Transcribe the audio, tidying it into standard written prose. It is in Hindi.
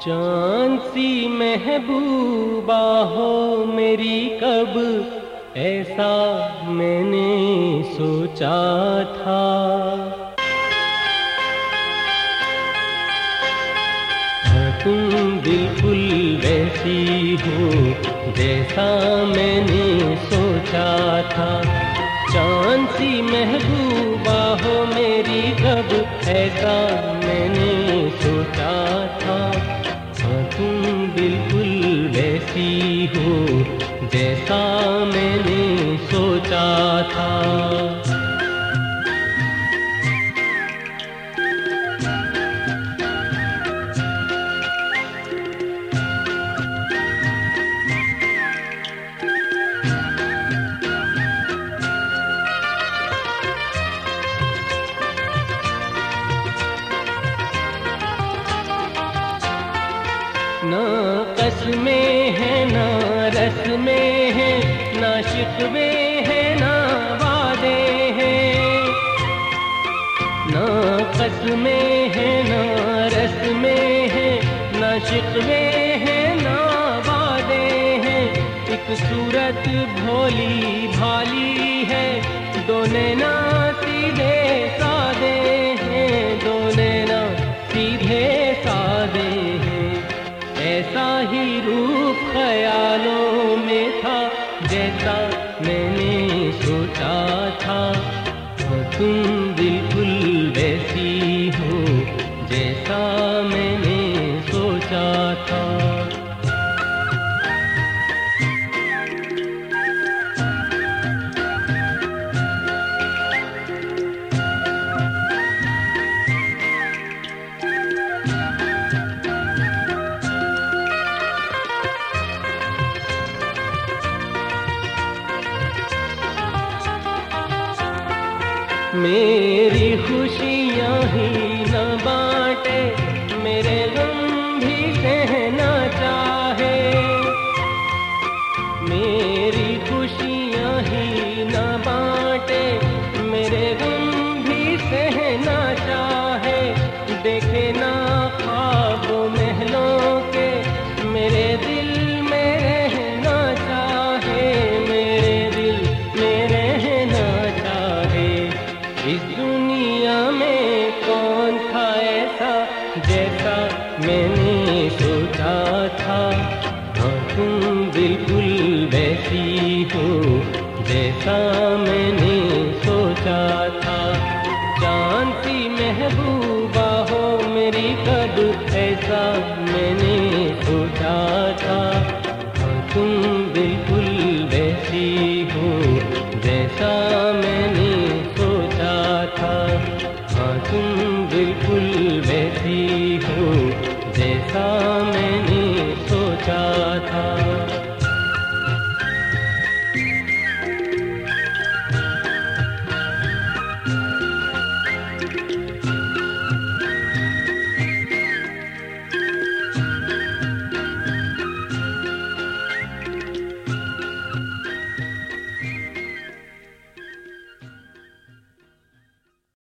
चांद सी महबूबा हो मेरी कब ऐसा मैंने सोचा था। हाँ, तुम बिल्कुल वैसी हो जैसा मैंने सोचा था। चांद सी महबूबा हो मेरी कब ऐसा मैंने सोचा था। हाँ, तुम बिल्कुल वैसी हो जैसा मैंने सोचा था। ना कसमें है ना रस्में है, ना शिकवे है ना वादे हैं। ना कसमें है ना रस्में है, ना शिकवे है ना वादे हैं। एक सूरत भोली भाली है, दो नैना सीधे सादे हैं, दो नैना सीधे सादे हैं। ऐसा ही रूप ख्यालों में था जैसा मैंने सोचा था। हाँ, तुम बिल्कुल वैसी हो जैसा मैंने सोचा था। मेरी खुशियाँ ही न बांटे, मेरे गम भी सहना चाहे। मेरी खुशियाँ ही न बांटे, मेरे गम भी सहना चाहे। देखे ना ख्वाब महलों के, मेरे दिल में रहना चाहे, मेरे दिल में रहना चाहे। इस दुनिया में कौन था ऐसा जैसा मैंने सोचा था। हाँ, तुम बिल्कुल वैसी हो जैसा मैंने सोचा था। चांद सी महबूबा हो मेरी कब ऐसा मैंने सोचा था। हाँ, तुम बिल्कुल वैसी हो जैसा